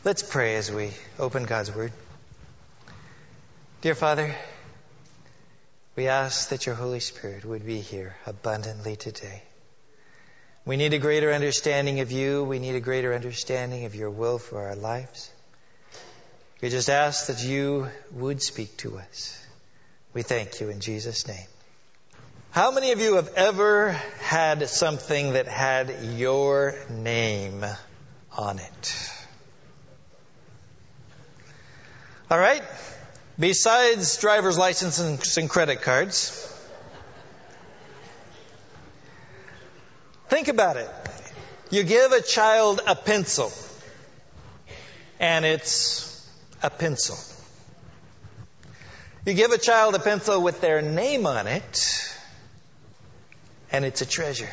Let's pray as we open God's Word. Dear Father, we ask that your Holy Spirit would be here abundantly today. We need a greater understanding of you. We need a greater understanding of your will for our lives. We just ask that you would speak to us. We thank you in Jesus' name. How many of you have ever had something that had your name on it? All right. Besides driver's licenses and credit cards, think about it. You give a child a pencil, and it's a pencil. You give a child a pencil with their name on it, and it's a treasure.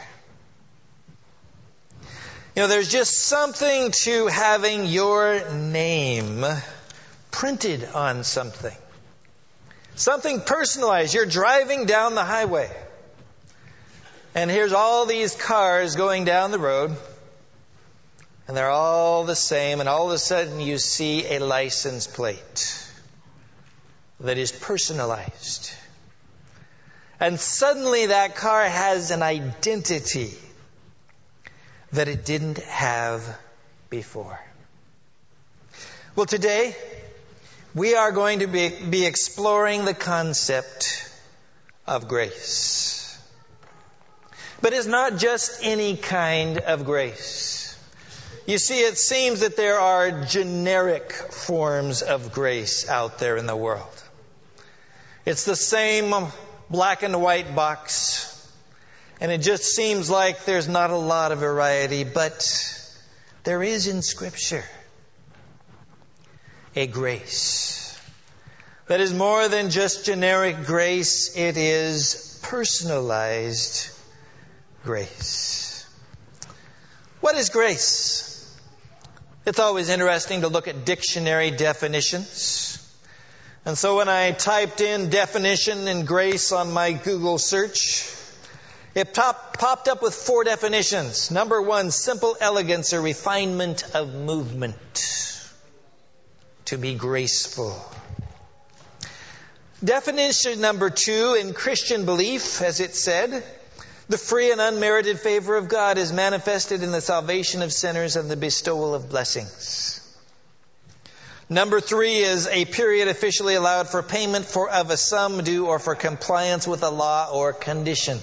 You know, there's just something to having your name printed on something. Something personalized. You're driving down the highway, and here's all these cars going down the road, and they're all the same, and all of a sudden you see a license plate that is personalized. And suddenly that car has an identity that it didn't have before. Well, today we are going to be exploring the concept of grace. But it's not just any kind of grace. You see, it seems that there are generic forms of grace out there in the world. It's the same black and white box, and it just seems like there's not a lot of variety, but there is in Scripture a grace that is more than just generic grace. It is personalized grace. What is grace? It's always interesting to look at dictionary definitions. And so when I typed in definition and grace on my Google search, it popped up with 4 definitions. Number 1, simple elegance or refinement of movement. To be graceful. Definition number 2, in Christian belief, as it said, the free and unmerited favor of God is manifested in the salvation of sinners and the bestowal of blessings. Number 3 is a period officially allowed for payment of a sum due or for compliance with a law or condition.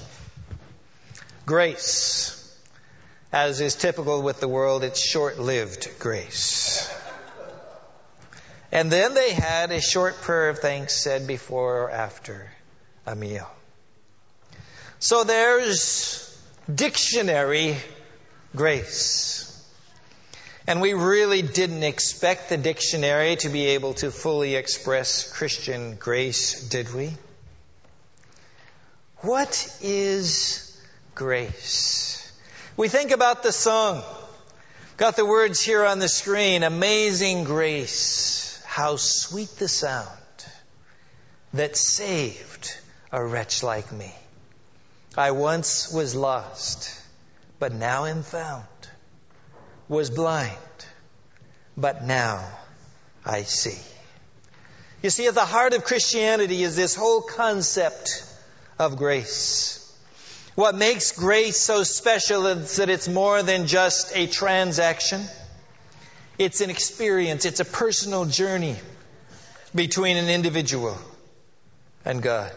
Grace, as is typical with the world, it's short-lived grace. And then they had a short prayer of thanks said before or after a meal. So there's dictionary grace. And we really didn't expect the dictionary to be able to fully express Christian grace, did we? What is grace? We think about the song. Got the words here on the screen. Amazing grace. How sweet the sound that saved a wretch like me. I once was lost, but now am found. Was blind, but now I see. You see, at the heart of Christianity is this whole concept of grace. What makes grace so special is that it's more than just a transaction. It's an experience. It's a personal journey between an individual and God.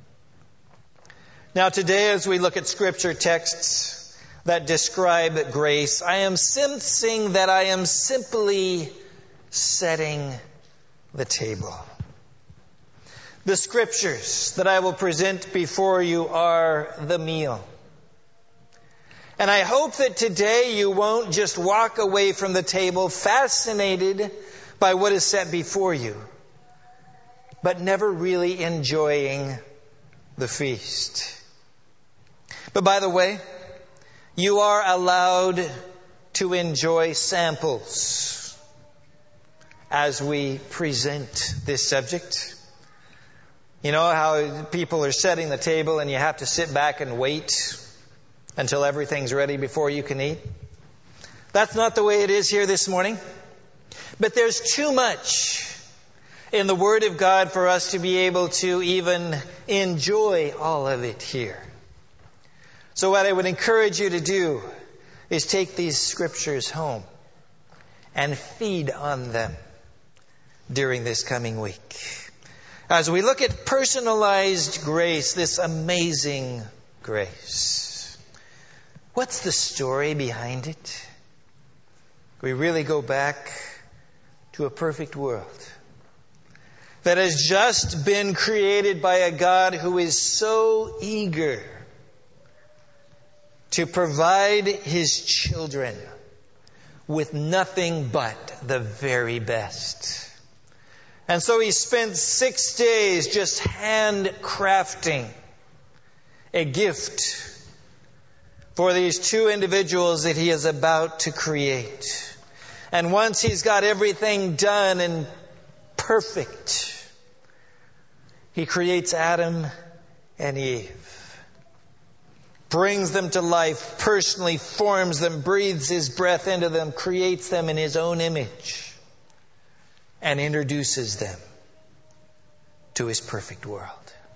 Now today, as we look at Scripture texts that describe grace, I am sensing that I am simply setting the table. The Scriptures that I will present before you are the meal. And I hope that today you won't just walk away from the table fascinated by what is set before you, but never really enjoying the feast. But by the way, you are allowed to enjoy samples as we present this subject. You know how people are setting the table and you have to sit back and wait until everything's ready before you can eat? That's not the way it is here this morning. But there's too much in the Word of God for us to be able to even enjoy all of it here. So what I would encourage you to do is take these scriptures home and feed on them during this coming week. As we look at personalized grace, this amazing grace. What's the story behind it? We really go back to a perfect world that has just been created by a God who is so eager to provide His children with nothing but the very best. And so He spent 6 days just handcrafting a gift for these two individuals that He is about to create. And once He's got everything done and perfect, He creates Adam and Eve. Brings them to life, personally forms them, breathes His breath into them, creates them in His own image, and introduces them to His perfect world.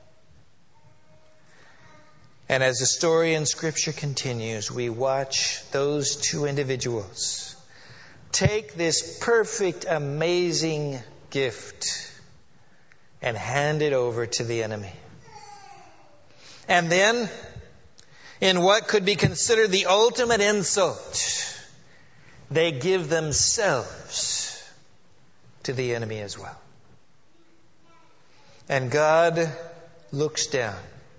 And as the story in Scripture continues, we watch those two individuals take this perfect, amazing gift and hand it over to the enemy. And then, in what could be considered the ultimate insult, they give themselves to the enemy as well. And God looks down.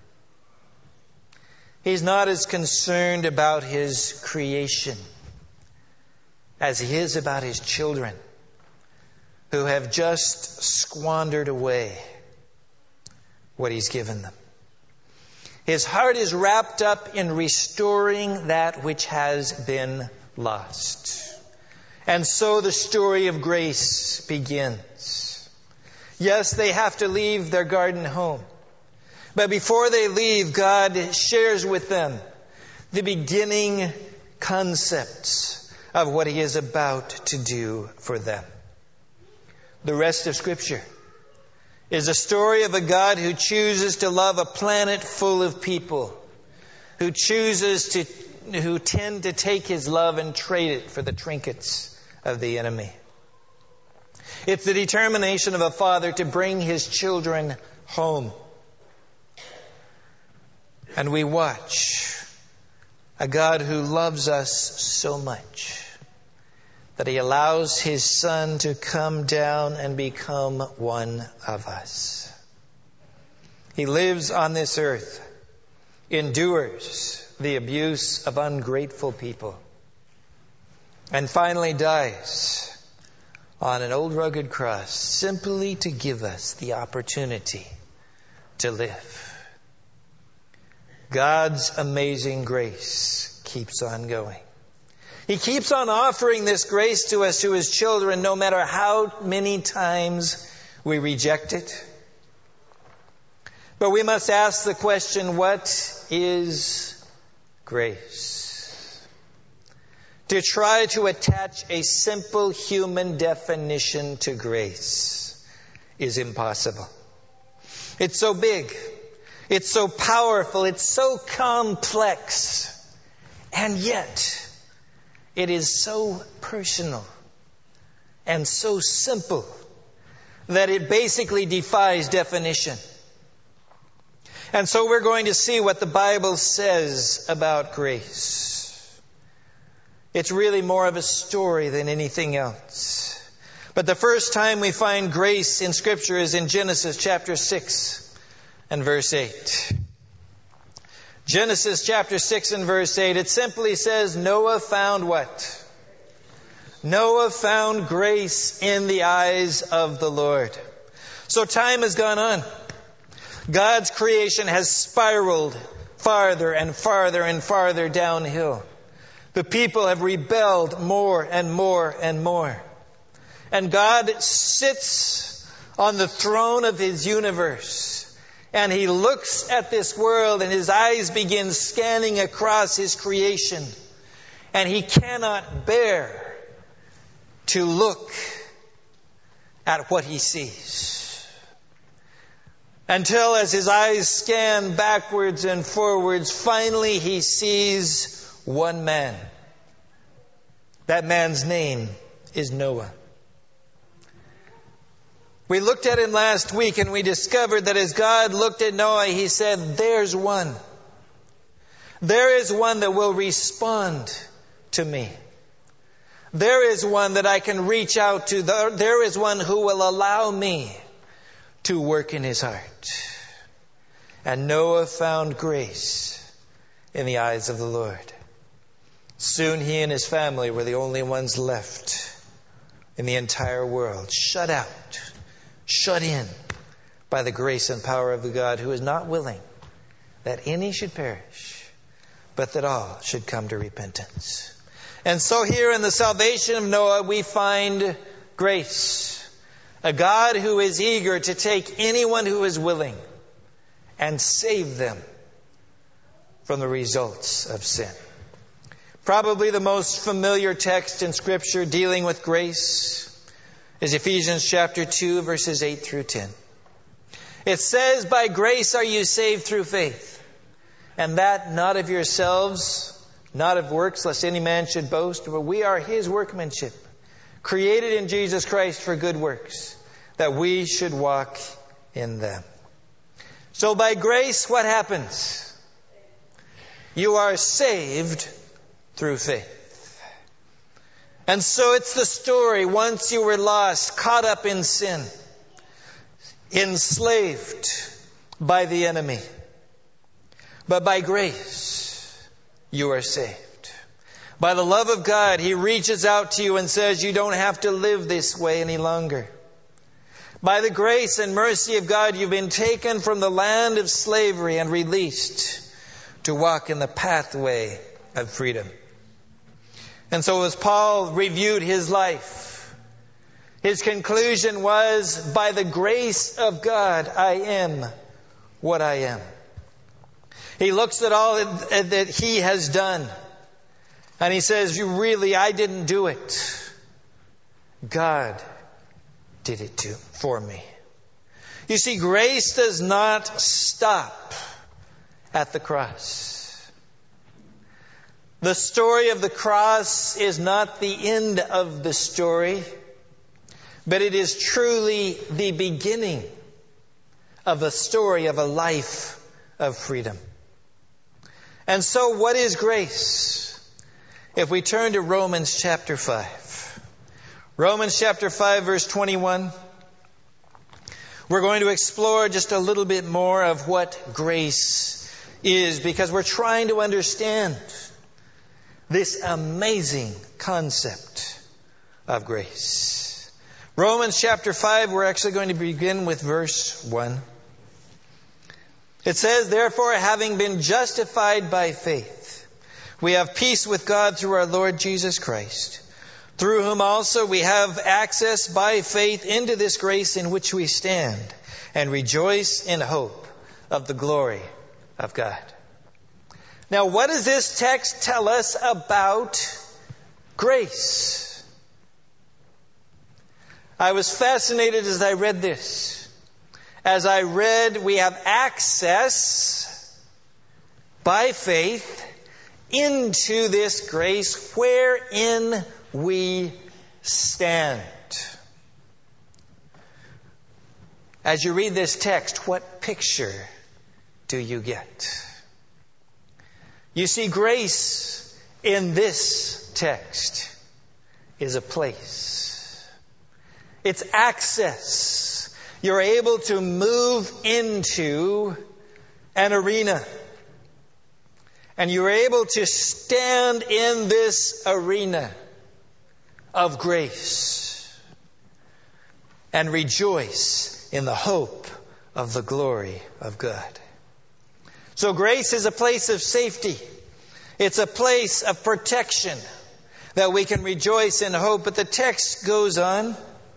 He's not as concerned about His creation as He is about His children who have just squandered away what He's given them. His heart is wrapped up in restoring that which has been lost. And so the story of grace begins. Yes, they have to leave their garden home. But before they leave, God shares with them the beginning concepts of what He is about to do for them. The rest of Scripture is a story of a God who chooses to love a planet full of people, who tend to take His love and trade it for the trinkets of the enemy. It's the determination of a father to bring his children home. And we watch a God who loves us so much that He allows His Son to come down and become one of us. He lives on this earth, endures the abuse of ungrateful people, and finally dies on an old rugged cross simply to give us the opportunity to live. God's amazing grace keeps on going. He keeps on offering this grace to us, to His children, no matter how many times we reject it. But we must ask the question, what is grace? To try to attach a simple human definition to grace is impossible. It's so big. It's so powerful. It's so complex. And yet, it is so personal and so simple that it basically defies definition. And so we're going to see what the Bible says about grace. It's really more of a story than anything else. But the first time we find grace in Scripture is in Genesis chapter 6 and verse 8. Genesis chapter 6 and verse 8, it simply says, Noah found what? Noah found grace in the eyes of the Lord. So time has gone on. God's creation has spiraled farther and farther and farther downhill. The people have rebelled more and more and more. And God sits on the throne of His universe. And He looks at this world and His eyes begin scanning across His creation. And He cannot bear to look at what he sees. Until as his eyes scan backwards and forwards, finally he sees one man. That man's name is Noah. We looked at him last week and we discovered that as God looked at Noah, he said, there's one. There is one that will respond to me. There is one that I can reach out to. There is one who will allow me to work in his heart. And Noah found grace in the eyes of the Lord. Soon he and his family were the only ones left in the entire world, shut out, shut in by the grace and power of the God who is not willing that any should perish, but that all should come to repentance. And so here in the salvation of Noah, we find grace. A God who is eager to take anyone who is willing and save them from the results of sin. Probably the most familiar text in Scripture dealing with grace is Ephesians chapter 2, verses 8 through 10. It says, by grace are you saved through faith, and that not of yourselves, not of works, lest any man should boast, but we are his workmanship, created in Jesus Christ for good works, that we should walk in them. So by grace, what happens? You are saved through faith. And so it's the story. Once you were lost, caught up in sin, enslaved by the enemy. But by grace, you are saved. By the love of God, He reaches out to you and says, you don't have to live this way any longer. By the grace and mercy of God, you've been taken from the land of slavery and released to walk in the pathway of freedom. And so as Paul reviewed his life, his conclusion was, by the grace of God, I am what I am. He looks at all that he has done, and he says, I didn't do it. God did it for me. You see, grace does not stop at the cross. The story of the cross is not the end of the story, but it is truly the beginning of a story of a life of freedom. And so what is grace? If we turn to Romans chapter 5. Romans chapter 5 verse 21. We're going to explore just a little bit more of what grace is, because we're trying to understand this amazing concept of grace. Romans chapter 5, we're actually going to begin with verse 1. It says, therefore, having been justified by faith, we have peace with God through our Lord Jesus Christ, through whom also we have access by faith into this grace in which we stand, and rejoice in hope of the glory of God. Now, what does this text tell us about grace? I was fascinated as I read this. As I read, we have access by faith into this grace wherein we stand. As you read this text, what picture do you get? You see, grace in this text is a place. It's access. You're able to move into an arena. And you're able to stand in this arena of grace and rejoice in the hope of the glory of God. So grace is a place of safety. It's a place of protection that we can rejoice in hope. But the text goes on.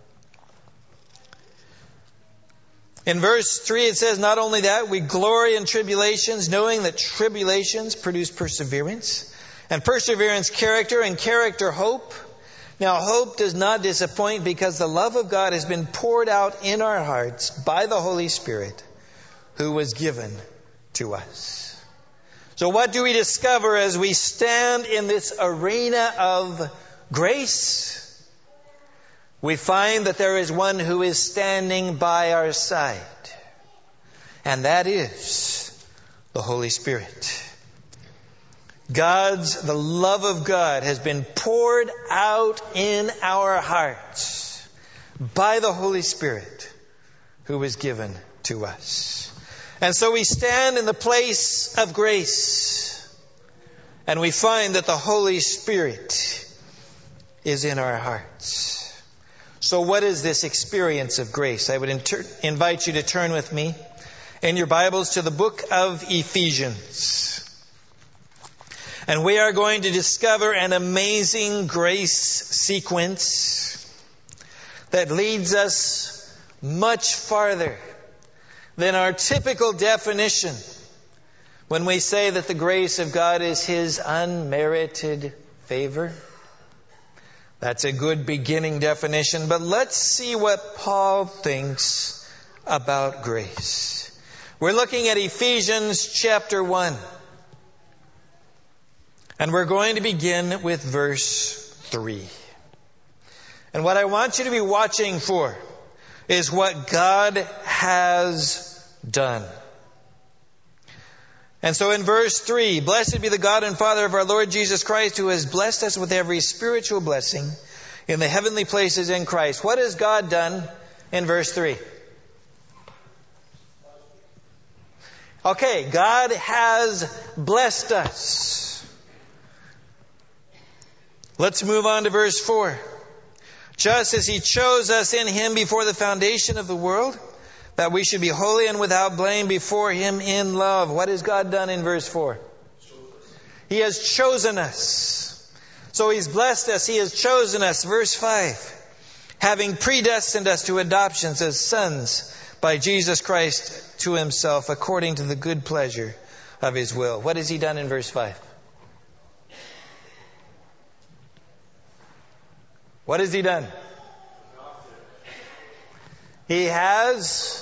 In verse 3 it says, not only that, we glory in tribulations, knowing that tribulations produce perseverance, and perseverance character, and character hope. Now, hope does not disappoint because the love of God has been poured out in our hearts by the Holy Spirit who was given to us. So what do we discover as we stand in this arena of grace? We find that there is one who is standing by our side, and that is the Holy Spirit. The love of God has been poured out in our hearts by the Holy Spirit who was given to us. And so we stand in the place of grace, and we find that the Holy Spirit is in our hearts. So what is this experience of grace? I would invite you to turn with me in your Bibles to the book of Ephesians. And we are going to discover an amazing grace sequence that leads us much farther than our typical definition when we say that the grace of God is His unmerited favor. That's a good beginning definition, but let's see what Paul thinks about grace. We're looking at Ephesians chapter 1. And we're going to begin with verse 3. And what I want you to be watching for is what God has done. And so in verse 3, blessed be the God and Father of our Lord Jesus Christ, who has blessed us with every spiritual blessing in the heavenly places in Christ. What has God done in verse 3? Okay, God has blessed us. Let's move on to verse 4. Just as He chose us in Him before the foundation of the world, that we should be holy and without blame before Him in love. What has God done in verse 4? He has chosen us. So He's blessed us. He has chosen us. Verse 5. Having predestined us to adoptions as sons by Jesus Christ to Himself, according to the good pleasure of His will. What has He done in verse 5? What has He done? He has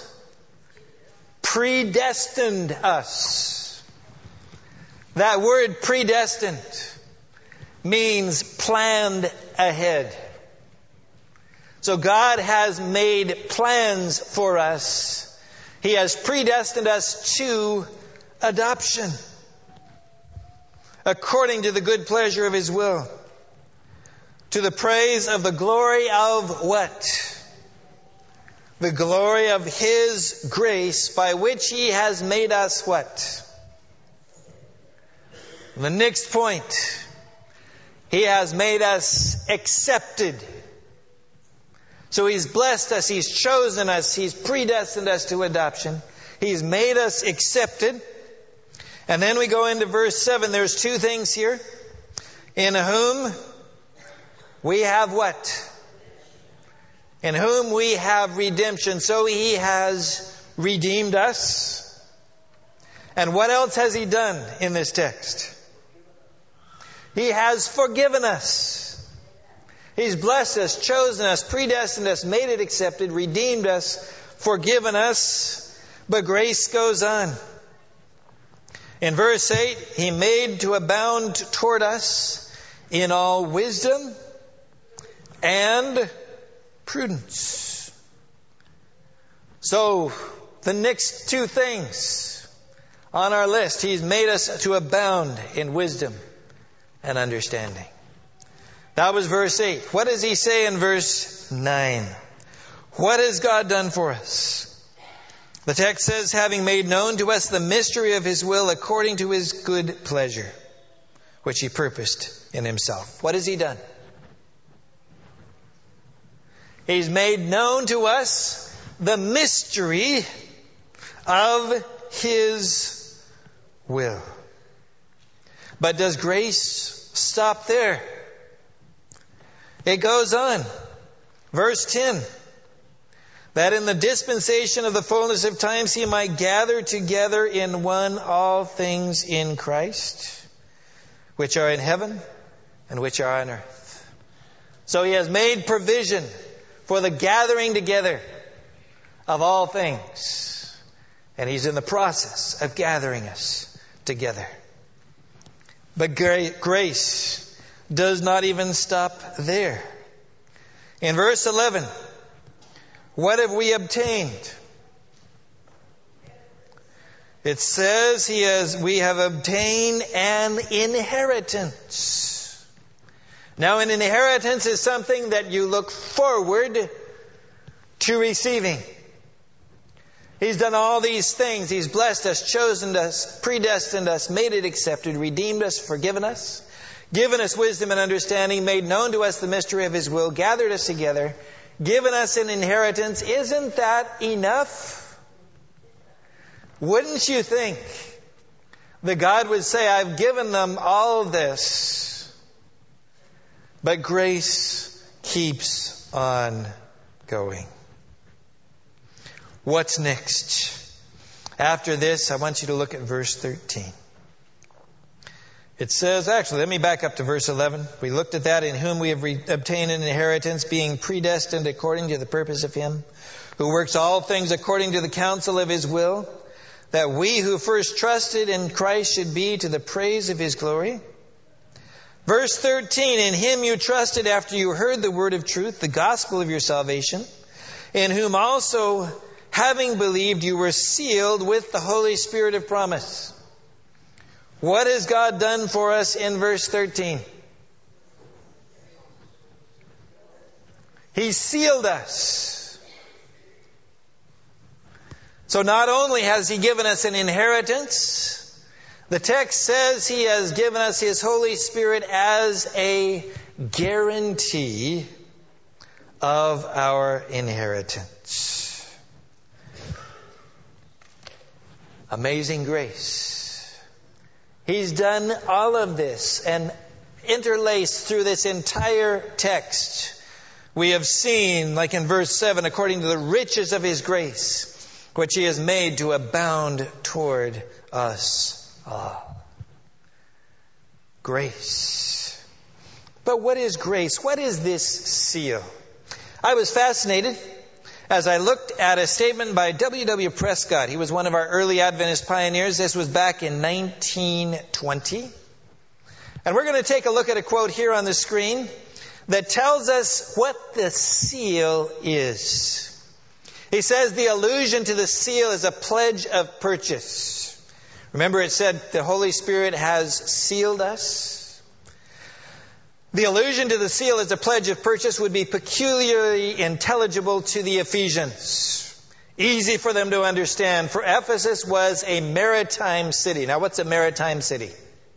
predestined us. That word predestined means planned ahead. So God has made plans for us. He has predestined us to adoption, according to the good pleasure of His will, to the praise of the glory of what? The glory of His grace, by which He has made us what? The next point. He has made us accepted. So He's blessed us, He's chosen us, He's predestined us to adoption. He's made us accepted. And then we go into verse 7. There's two things here. In whom we have what? In whom we have redemption. So He has redeemed us. And what else has He done in this text? He has forgiven us. He's blessed us, chosen us, predestined us, made it accepted, redeemed us, forgiven us. But grace goes on. In verse 8, He made to abound toward us in all wisdom and prudence. So, the next two things on our list. He's made us to abound in wisdom and understanding. That was verse 8. What does He say in verse 9? What has God done for us? The text says, having made known to us the mystery of His will according to His good pleasure, which He purposed in Himself. What has He done? He's made known to us the mystery of His will. But does grace stop there? It goes on. Verse 10. That in the dispensation of the fullness of times He might gather together in one all things in Christ, which are in heaven and which are on earth. So he has made provision for the gathering together of all things. And he's in the process of gathering us together. But grace does not even stop there. In verse 11, what have we obtained? It says we have obtained an inheritance. Now, an inheritance is something that you look forward to receiving. He's done all these things. He's blessed us, chosen us, predestined us, made it accepted, redeemed us, forgiven us, given us wisdom and understanding, made known to us the mystery of His will, gathered us together, given us an inheritance. Isn't that enough? Wouldn't you think that God would say, I've given them all this, but grace keeps on going. What's next? After this, I want you to look at verse 13. It says, actually, let me back up to verse 11. We looked at that, in whom we have obtained an inheritance, being predestined according to the purpose of Him, who works all things according to the counsel of His will, that we who first trusted in Christ should be to the praise of His glory. Verse 13, in Him you trusted after you heard the word of truth, the gospel of your salvation, in whom also, having believed, you were sealed with the Holy Spirit of promise. What has God done for us in verse 13? He sealed us. So not only has He given us an inheritance, the text says He has given us His Holy Spirit as a guarantee of our inheritance. Amazing grace. He's done all of this, and interlaced through this entire text, we have seen, like in verse 7, according to the riches of His grace, which He has made to abound toward us all. Grace. But what is grace? What is this seal? I was fascinated as I looked at a statement by W.W. Prescott. He was one of our early Adventist pioneers. This was back in 1920. And we're going to take a look at a quote here on the screen that tells us what the seal is. He says the allusion to the seal is a pledge of purchase. Remember, it said the Holy Spirit has sealed us. The allusion to the seal as a pledge of purchase would be peculiarly intelligible to the Ephesians. Easy for them to understand, for Ephesus was a maritime city. Now, what's a maritime city?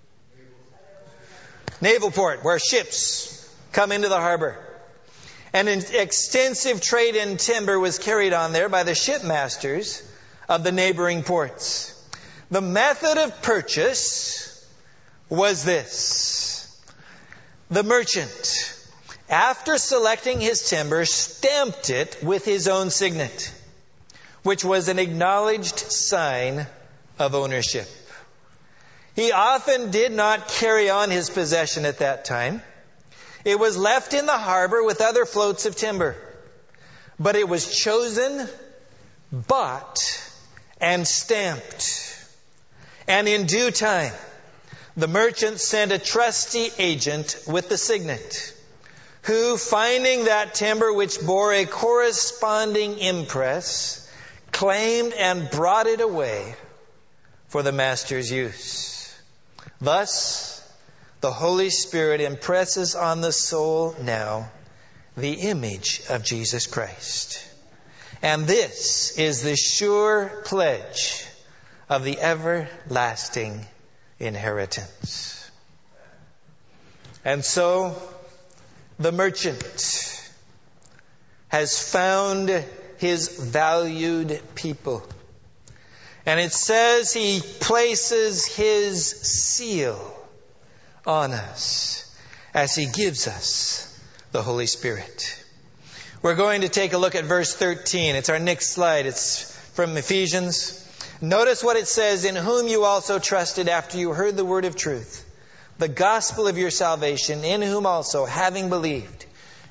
Naval port, where ships come into the harbor. And an extensive trade in timber was carried on there by the shipmasters of the neighboring ports. The method of purchase was this. The merchant, after selecting his timber, stamped it with his own signet, which was an acknowledged sign of ownership. He often did not carry on his possession at that time. It was left in the harbor with other floats of timber. But it was chosen, bought, and stamped. And in due time, the merchant sent a trusty agent with the signet, who, finding that timber which bore a corresponding impress, claimed and brought it away for the master's use. Thus, the Holy Spirit impresses on the soul now the image of Jesus Christ. And this is the sure pledge of the everlasting inheritance. And so, the merchant has found his valued people. And it says he places his seal on us as he gives us the Holy Spirit. We're going to take a look at verse 13. It's our next slide. It's from Ephesians. Notice what it says, in whom you also trusted after you heard the word of truth, the gospel of your salvation, in whom also, having believed,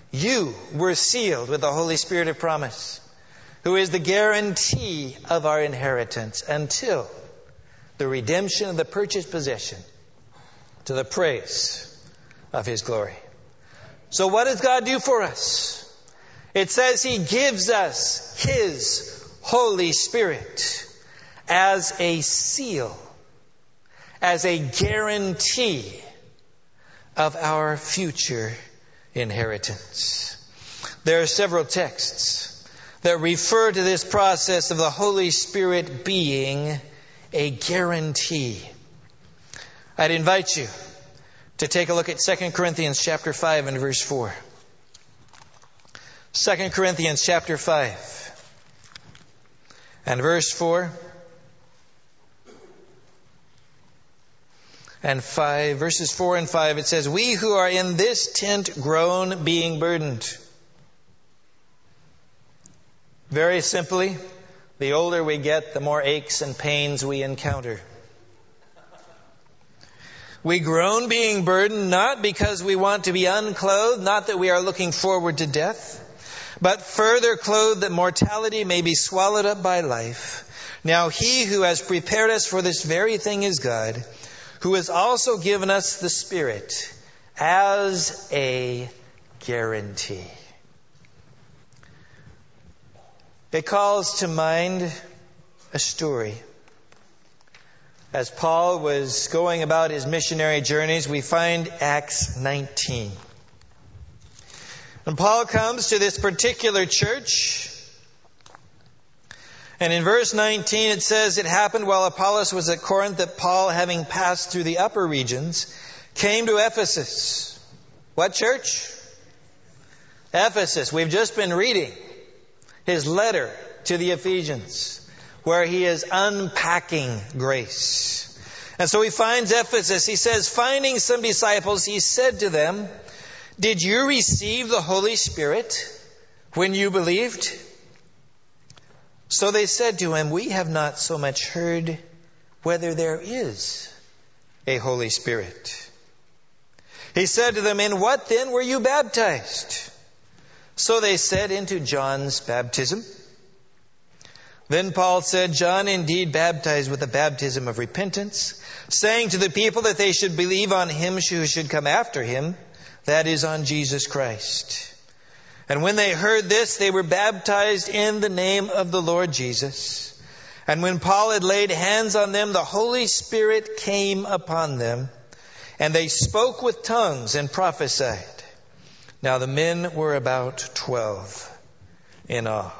you were sealed with the Holy Spirit of promise, who is the guarantee of our inheritance until the redemption of the purchased possession, to the praise of His glory. So what does God do for us? It says He gives us His Holy Spirit as a seal, as a guarantee of our future inheritance. There are several texts that refer to this process of the Holy Spirit being a guarantee. I'd invite you to take a look at 2 Corinthians chapter 5 and verse 4. 2 Corinthians chapter 5 and verse 4 and 5, verses 4 and 5, it says, "We who are in this tent groan, being burdened." Very simply, the older we get, the more aches and pains we encounter. We groan, being burdened, not because we want to be unclothed, not that we are looking forward to death, but further clothed that mortality may be swallowed up by life. Now He who has prepared us for this very thing is God, who has also given us the Spirit as a guarantee. It calls to mind a story. As Paul was going about his missionary journeys, we find Acts 19. And Paul comes to this particular church, and in verse 19 it says, "It happened while Apollos was at Corinth that Paul, having passed through the upper regions, came to Ephesus." What church? Ephesus. We've just been reading his letter to the Ephesians, where he is unpacking grace. And so he finds Ephesus. He says, finding some disciples, he said to them, "Did you receive the Holy Spirit when you believed?" So they said to him, "We have not so much heard whether there is a Holy Spirit." He said to them, "In what then were you baptized?" So they said, "Into John's baptism." Then Paul said, "John indeed baptized with the baptism of repentance, saying to the people that they should believe on Him who should come after him, that is, on Jesus Christ. And when they heard this, they were baptized in the name of the Lord Jesus. And when Paul had laid hands on them, the Holy Spirit came upon them, and they spoke with tongues and prophesied. Now the men were about 12 in all."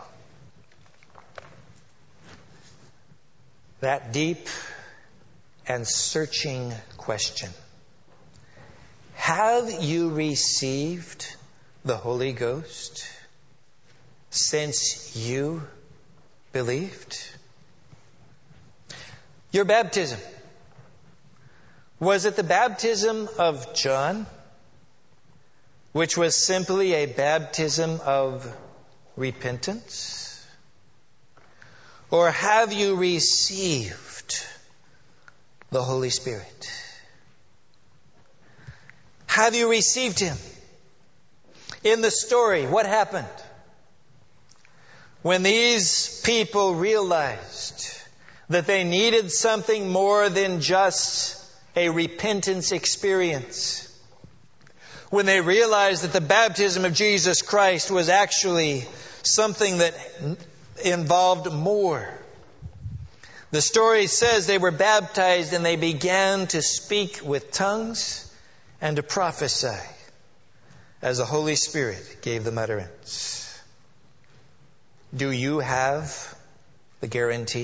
That deep and searching question. Have you received the Holy Ghost since you believed? Your baptism. Was it the baptism of John, which was simply a baptism of repentance? Or have you received the Holy Spirit? Have you received Him? In the story, what happened? When these people realized that they needed something more than just a repentance experience, when they realized that the baptism of Jesus Christ was actually something that involved more, the story says they were baptized and they began to speak with tongues and to prophesy as the Holy Spirit gave them utterance. Do you have the guarantee?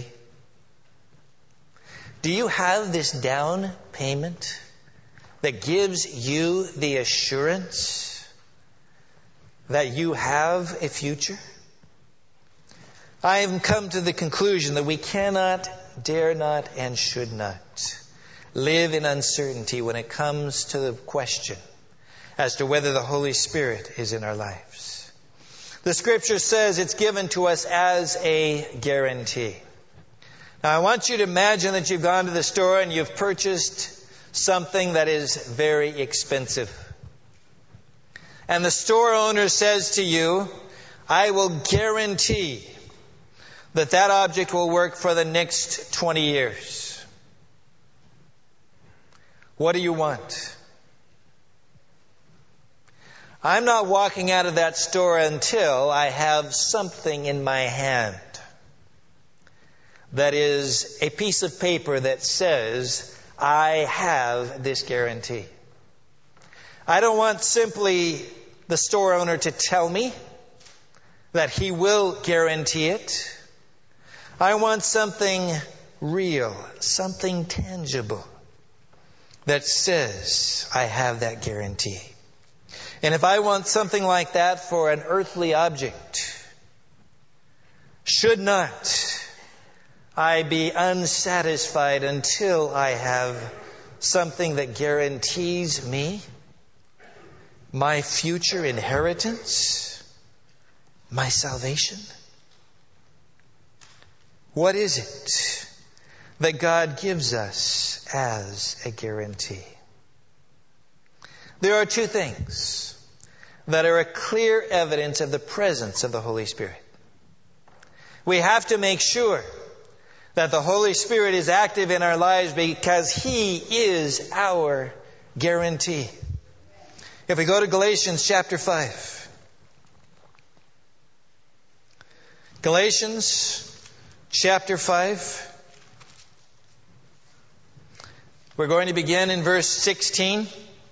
Do you have this down payment that gives you the assurance that you have a future? I have come to the conclusion that we cannot, dare not, and should not live in uncertainty when it comes to the question as to whether the Holy Spirit is in our lives. The Scripture says it's given to us as a guarantee. Now I want you to imagine that you've gone to the store and you've purchased something that is very expensive. and the store owner says to you, I will guarantee that that object will work for the next 20 years. What do you want? I'm not walking out of that store until I have something in my hand that is a piece of paper that says, I have this guarantee. I don't want simply the store owner to tell me that he will guarantee it. I want something real, something tangible that says I have that guarantee. And if I want something like that for an earthly object, should not I be unsatisfied until I have something that guarantees me my future inheritance, my salvation? What is it that God gives us as a guarantee? There are two things that are a clear evidence of the presence of the Holy Spirit. We have to make sure that the Holy Spirit is active in our lives because He is our guarantee. If we go to Galatians chapter 5. Galatians chapter 5. We're going to begin in verse 16.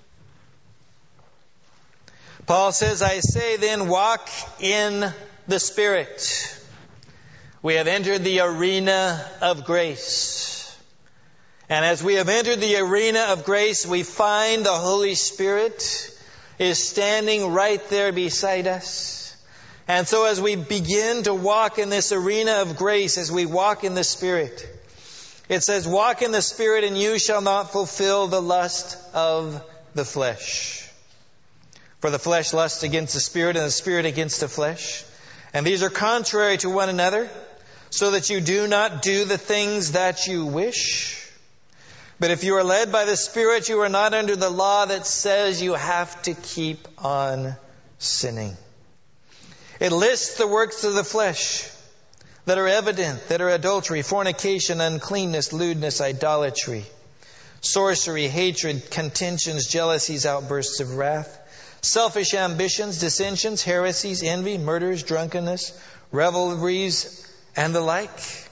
Paul says, I say then, walk in the Spirit. We have entered the arena of grace. And as we have entered the arena of grace, we find the Holy Spirit is standing right there beside us. And so as we begin to walk in this arena of grace, as we walk in the Spirit, it says, walk in the Spirit and you shall not fulfill the lust of the flesh. For the flesh lusts against the Spirit and the Spirit against the flesh. And these are contrary to one another, so that you do not do the things that you wish. But if you are led by the Spirit, you are not under the law that says you have to keep on sinning. It lists the works of the flesh that are evident, that are adultery, fornication, uncleanness, lewdness, idolatry, sorcery, hatred, contentions, jealousies, outbursts of wrath, selfish ambitions, dissensions, heresies, envy, murders, drunkenness, revelries, and the like,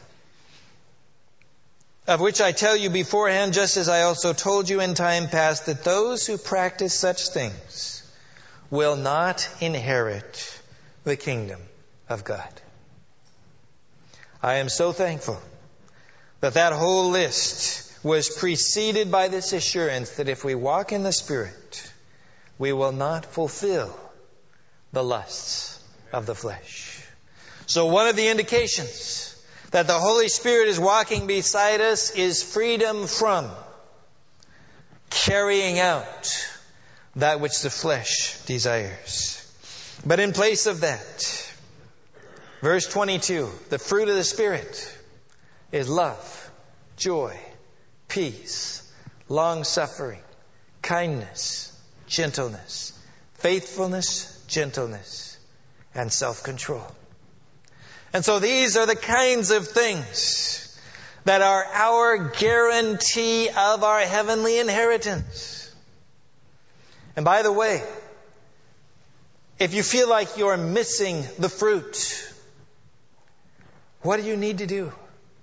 of which I tell you beforehand, just as I also told you in time past, that those who practice such things will not inherit the kingdom of God. I am so thankful that that whole list was preceded by this assurance that if we walk in the Spirit, we will not fulfill the lusts of the flesh. So one of the indications that the Holy Spirit is walking beside us is freedom from carrying out that which the flesh desires. But in place of that, verse 22, the fruit of the Spirit is love, joy, peace, long-suffering, kindness, gentleness, faithfulness, gentleness, and self-control. And so these are the kinds of things that are our guarantee of our heavenly inheritance. And by the way, if you feel like you're missing the fruit, what do you need to do?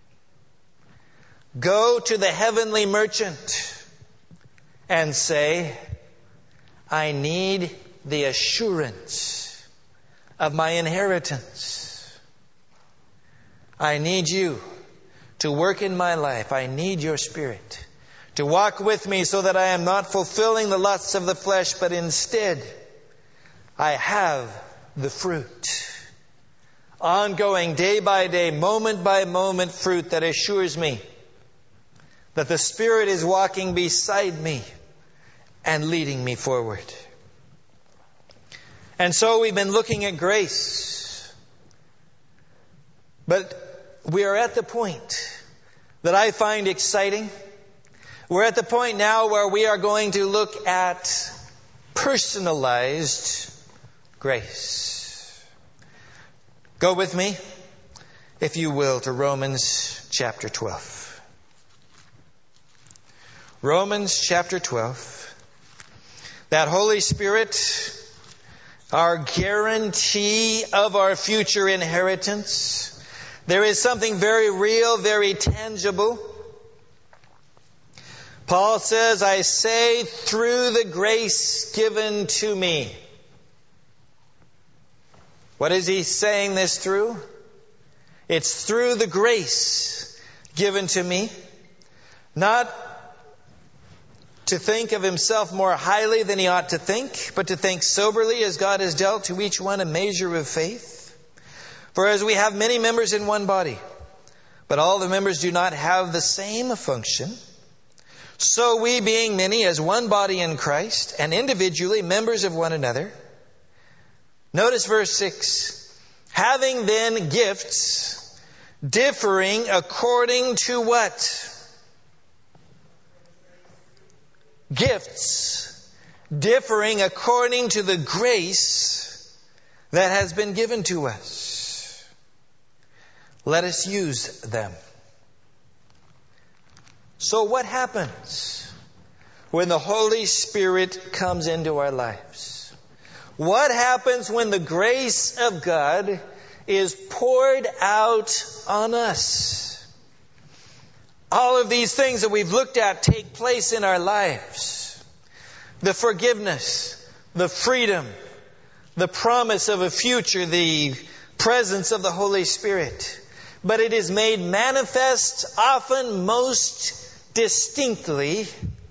Go to the heavenly merchant and say, I need the assurance of my inheritance. I need you to work in my life. I need your Spirit to walk with me so that I am not fulfilling the lusts of the flesh, but instead I have the fruit. Ongoing, day by day, moment by moment fruit that assures me that the Spirit is walking beside me and leading me forward. And so we've been looking at grace. But we are at the point that I find exciting. We're at the point now where we are going to look at personalized grace. Go with me, if you will, to Romans chapter 12. Romans chapter 12. That Holy Spirit, our guarantee of our future inheritance. There is something very real, very tangible. Paul says, I say through the grace given to me. What is he saying this through? It's through the grace given to me. Not to think of himself more highly than he ought to think, but to think soberly as God has dealt to each one a measure of faith. For as we have many members in one body, but all the members do not have the same function, so we, being many, as one body in Christ, and individually members of one another. Notice verse 6. Having then gifts differing according to what? Gifts differing according to the grace that has been given to us. Let us use them. So what happens when the Holy Spirit comes into our lives? What happens when the grace of God is poured out on us? All of these things that we've looked at take place in our lives. The forgiveness, the freedom, the promise of a future, the presence of the Holy Spirit. But it is made manifest often most distinctly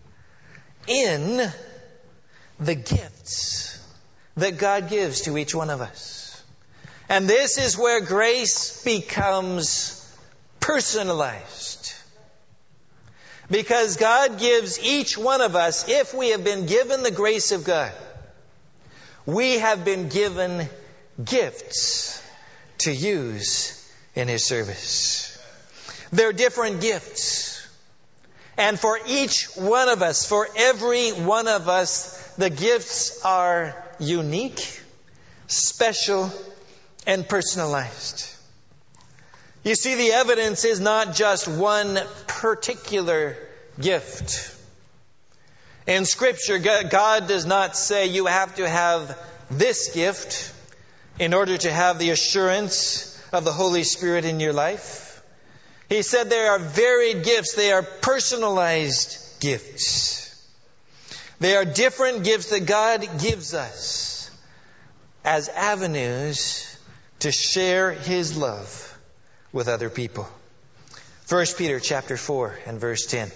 in the gifts that God gives to each one of us. And this is where grace becomes personalized. Because God gives each one of us, if we have been given the grace of God, we have been given gifts to use in His service. They're different gifts. And for each one of us, for every one of us, the gifts are unique, special, and personalized. You see, the evidence is not just one particular gift. In Scripture, God does not say you have to have this gift in order to have the assurance of the Holy Spirit in your life. He said there are varied gifts. They are personalized gifts. They are different gifts that God gives us as avenues to share His love with other people. 1 Peter chapter 4 and verse 10.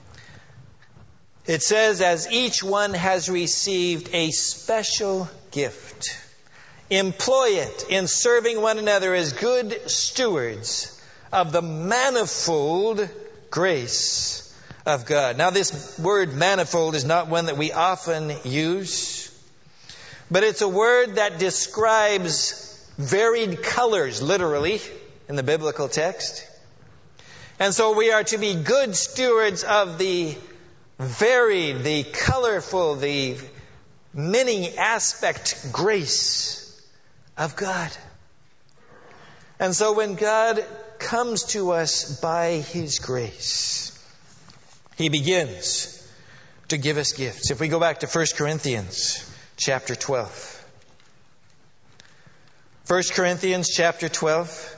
It says, as each one has received a special gift, employ it in serving one another as good stewards of the manifold grace of God. Now, this word manifold is not one that we often use, but it's a word that describes varied colors, literally, in the biblical text. And so we are to be good stewards of the varied, the colorful, the many aspect grace of God. And so when God comes to us by His grace, He begins to give us gifts. If we go back to 1 Corinthians chapter 12. 1 Corinthians chapter 12.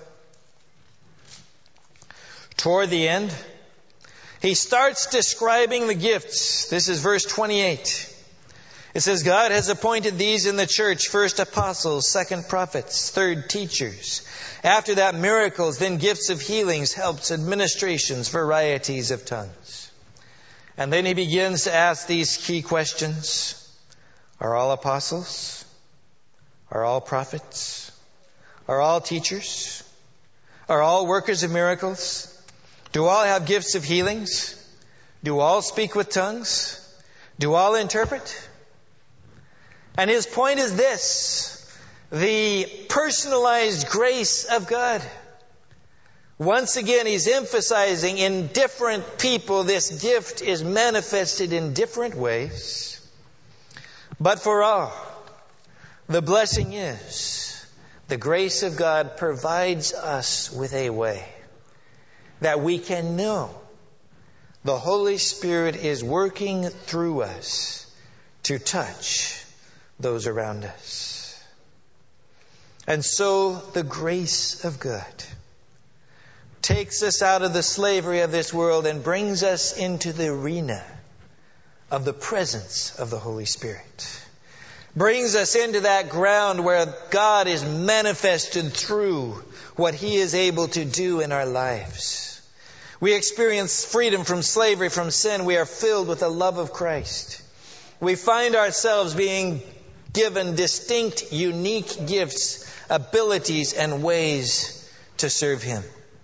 Toward the end, he starts describing the gifts. This is verse 28. It says, God has appointed these in the church, first apostles, second prophets, third teachers. After that, miracles, then gifts of healings, helps, administrations, varieties of tongues. And then he begins to ask these key questions. Are all apostles? Are all prophets? Are all teachers? Are all workers of miracles? Do all have gifts of healings? Do all speak with tongues? Do all interpret? And his point is this: the personalized grace of God. Once again, he's emphasizing in different people this gift is manifested in different ways. But for all, the blessing is the grace of God provides us with a way that we can know the Holy Spirit is working through us to touch those around us. And so the grace of God takes us out of the slavery of this world and brings us into the arena of the presence of the Holy Spirit. Brings us into that ground where God is manifested through what He is able to do in our lives. We experience freedom from slavery, from sin. We are filled with the love of Christ. We find ourselves being given distinct, unique gifts, abilities, and ways to serve Him.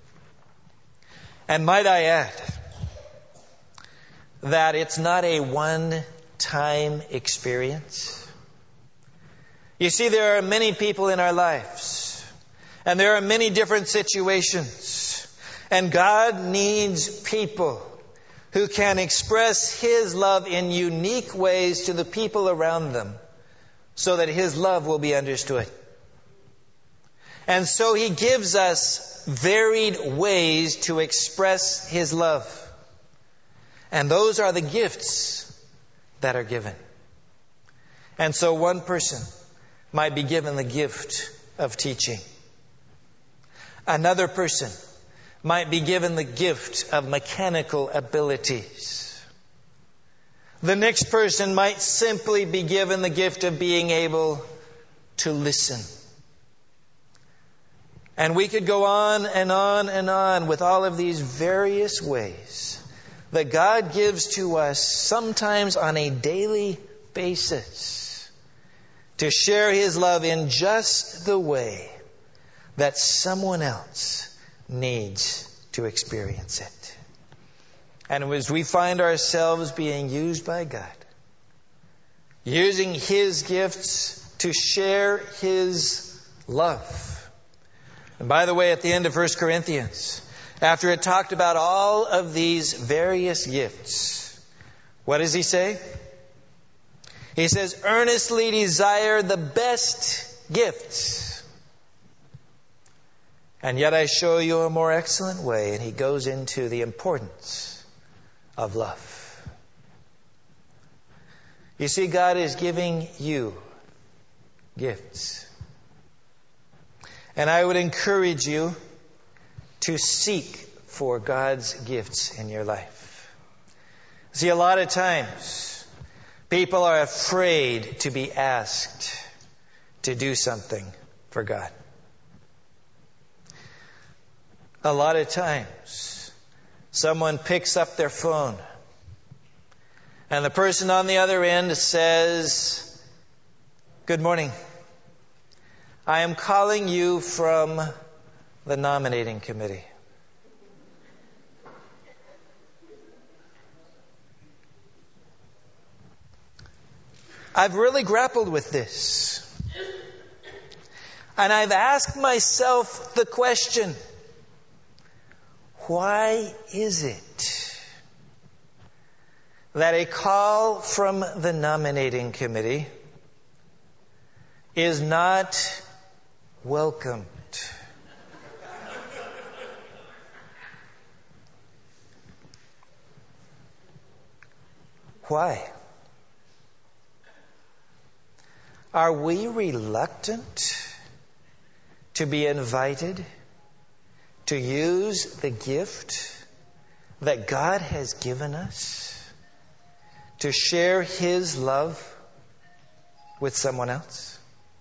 And might I add that it's not a one-time experience. You see, there are many people in our lives, and there are many different situations. And God needs people who can express His love in unique ways to the people around them so that His love will be understood. And so He gives us varied ways to express His love. And those are the gifts that are given. And so one person might be given the gift of teaching. Another person might be given the gift of mechanical abilities. The next person might simply be given the gift of being able to listen. And we could go on and on and on with all of these various ways that God gives to us, sometimes on a daily basis, to share His love in just the way that someone else needs to experience it. And as we find ourselves being used by God, using His gifts to share His love. And by the way, at the end of 1 Corinthians, after it talked about all of these various gifts, what does he say? He says, earnestly desire the best gifts. And yet I show you a more excellent way. And he goes into the importance of love. You see, God is giving you gifts. And I would encourage you to seek for God's gifts in your life. See, a lot of times, people are afraid to be asked to do something for God. A lot of times, someone picks up their phone and the person on the other end says, "Good morning. I am calling you from the nominating committee." I've really grappled with this. And I've asked myself the question, why is it that a call from the nominating committee is not welcomed? Why? Are we reluctant to be invited to use the gift that God has given us to share His love with someone else?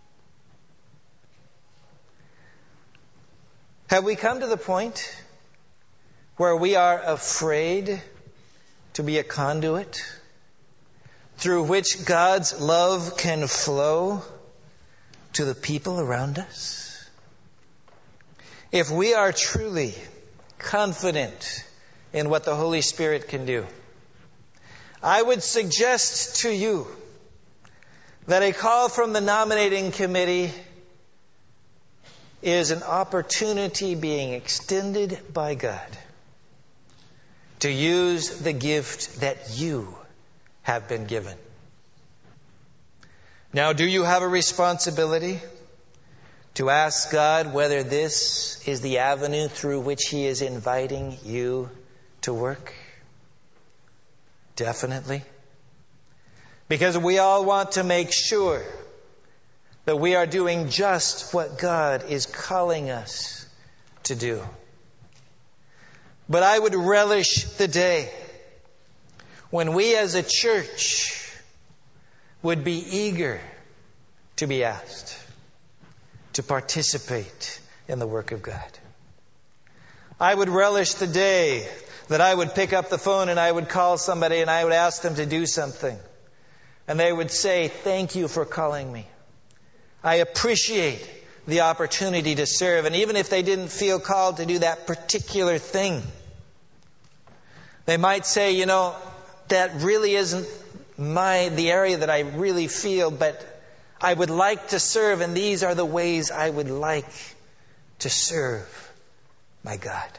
Have we come to the point where we are afraid to be a conduit through which God's love can flow to the people around us? If we are truly confident in what the Holy Spirit can do, I would suggest to you that a call from the nominating committee is an opportunity being extended by God to use the gift that you have been given. Now, do you have a responsibility to ask God whether this is the avenue through which He is inviting you to work? Definitely. Because we all want to make sure that we are doing just what God is calling us to do. But I would relish the day when we as a church would be eager to be asked to participate in the work of God. I would relish the day that I would pick up the phone and I would call somebody and I would ask them to do something. And they would say, "Thank you for calling me. I appreciate the opportunity to serve." And even if they didn't feel called to do that particular thing, they might say, "You know, that really isn't the area that I really feel, but I would like to serve, and these are the ways I would like to serve my God."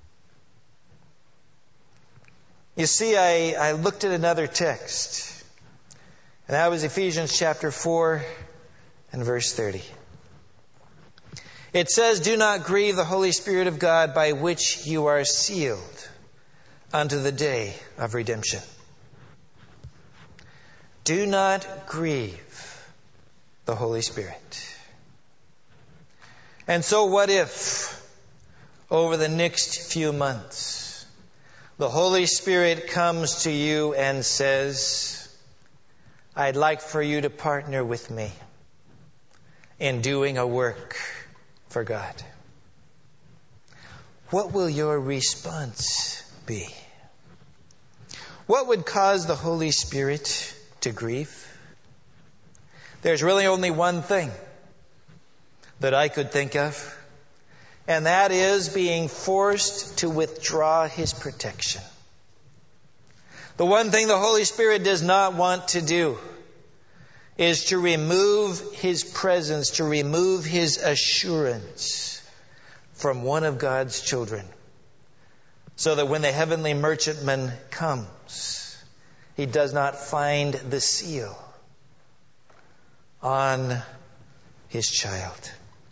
You see, I looked at another text, and that was Ephesians chapter 4 and verse 30. It says, "Do not grieve the Holy Spirit of God, by which you are sealed unto the day of redemption." Do not grieve the Holy Spirit. And so what if, over the next few months, the Holy Spirit comes to you and says, "I'd like for you to partner with me in doing a work for God"? What will your response be? What would cause the Holy Spirit to grieve? There's really only one thing that I could think of, and that is being forced to withdraw His protection. The one thing the Holy Spirit does not want to do is to remove His presence, to remove His assurance from one of God's children, so that when the heavenly merchantman comes, he does not find the seal on his child.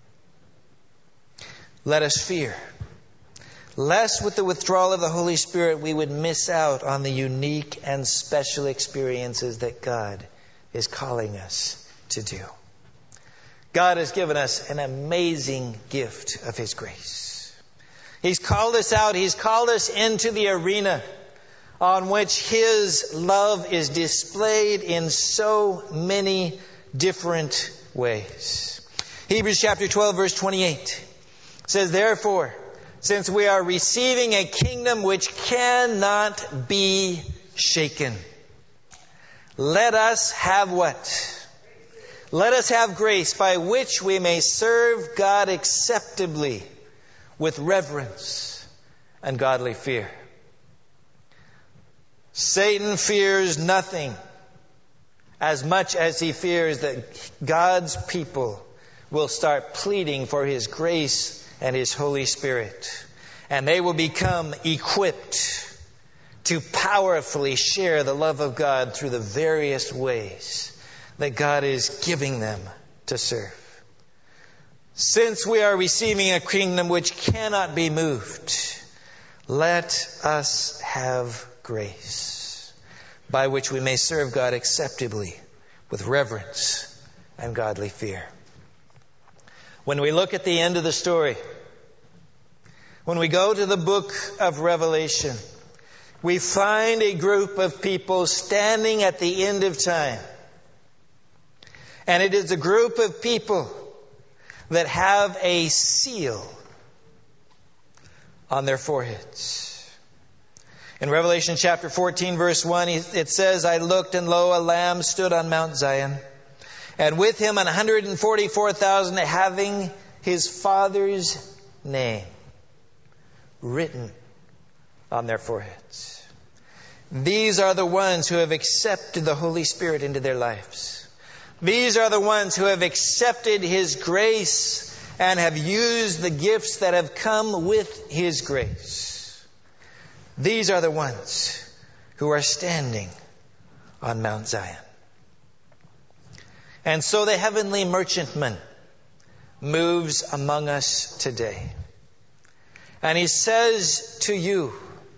Let us fear, lest with the withdrawal of the Holy Spirit we would miss out on the unique and special experiences that God is calling us to do. God has given us an amazing gift of His grace. He's called us out. He's called us into the arena on which His love is displayed in so many different ways. Hebrews chapter 12 verse 28 says, "Therefore, since we are receiving a kingdom which cannot be shaken, let us have" what? "Let us have grace by which we may serve God acceptably with reverence and godly fear." Satan fears nothing as much as he fears that God's people will start pleading for His grace and His Holy Spirit. And they will become equipped to powerfully share the love of God through the various ways that God is giving them to serve. Since we are receiving a kingdom which cannot be moved, let us have grace by which we may serve God acceptably with reverence and godly fear. When we look at the end of the story, when we go to the book of Revelation, we find a group of people standing at the end of time. And it is a group of people that have a seal on their foreheads. In Revelation chapter 14 verse 1, it says, "I looked, and lo, a lamb stood on Mount Zion, and with him 144,000 having his Father's name written on their foreheads." These are the ones who have accepted the Holy Spirit into their lives. These are the ones who have accepted His grace and have used the gifts that have come with His grace. These are the ones who are standing on Mount Zion. And so the heavenly merchantman moves among us today. And he says to you,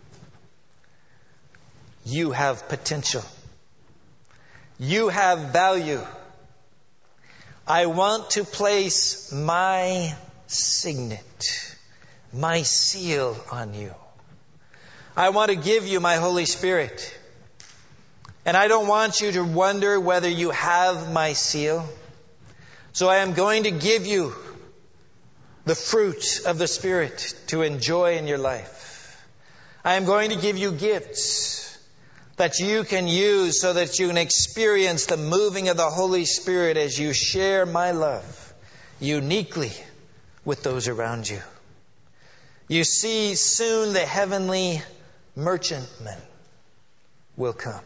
you have potential. You have value. I want to place my signet, my seal on you. I want to give you my Holy Spirit. And I don't want you to wonder whether you have my seal. So I am going to give you the fruit of the Spirit to enjoy in your life. I am going to give you gifts that you can use so that you can experience the moving of the Holy Spirit as you share my love uniquely with those around you. You see, soon the heavenly merchantman will come.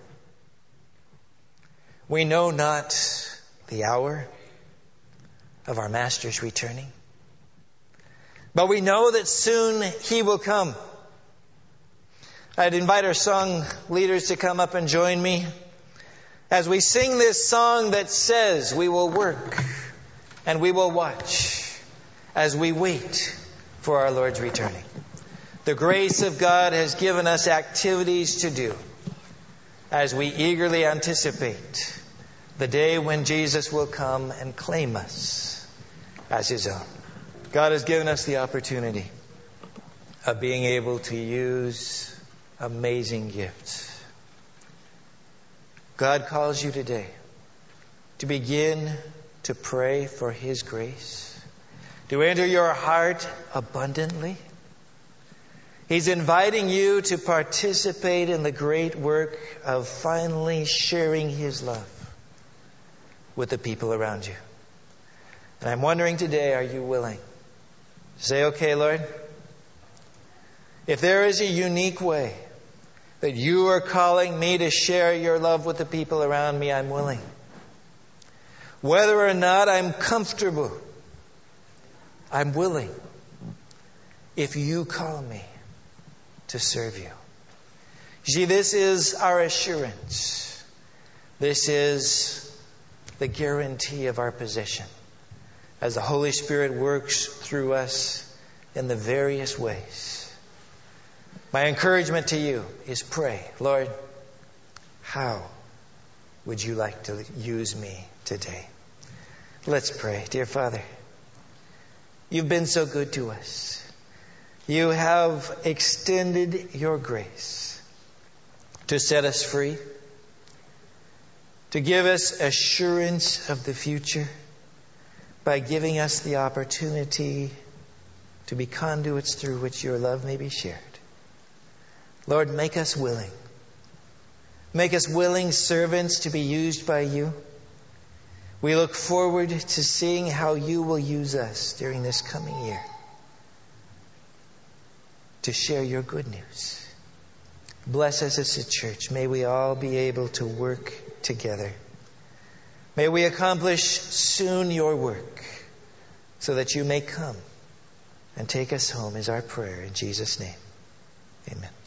We know not the hour of our Master's returning, but we know that soon He will come. I'd invite our song leaders to come up and join me as we sing this song that says we will work and we will watch as we wait for our Lord's returning. The grace of God has given us activities to do as we eagerly anticipate the day when Jesus will come and claim us as His own. God has given us the opportunity of being able to use amazing gifts. God calls you today to begin to pray for His grace, to enter your heart abundantly. He's inviting you to participate in the great work of finally sharing His love with the people around you. And I'm wondering today, are you willing to say, okay, Lord, if there is a unique way that you are calling me to share your love with the people around me, I'm willing. Whether or not I'm comfortable, I'm willing. If you call me to serve you. You see, this is our assurance. This is the guarantee of our position as the Holy Spirit works through us in the various ways. My encouragement to you is pray, Lord, how would you like to use me today? Let's pray. Dear Father, you've been so good to us. You have extended your grace to set us free, to give us assurance of the future by giving us the opportunity to be conduits through which your love may be shared. Lord, make us willing. Make us willing servants to be used by you. We look forward to seeing how you will use us during this coming year to share your good news. Bless us as a church. May we all be able to work together. May we accomplish soon your work so that you may come and take us home is our prayer in Jesus' name. Amen.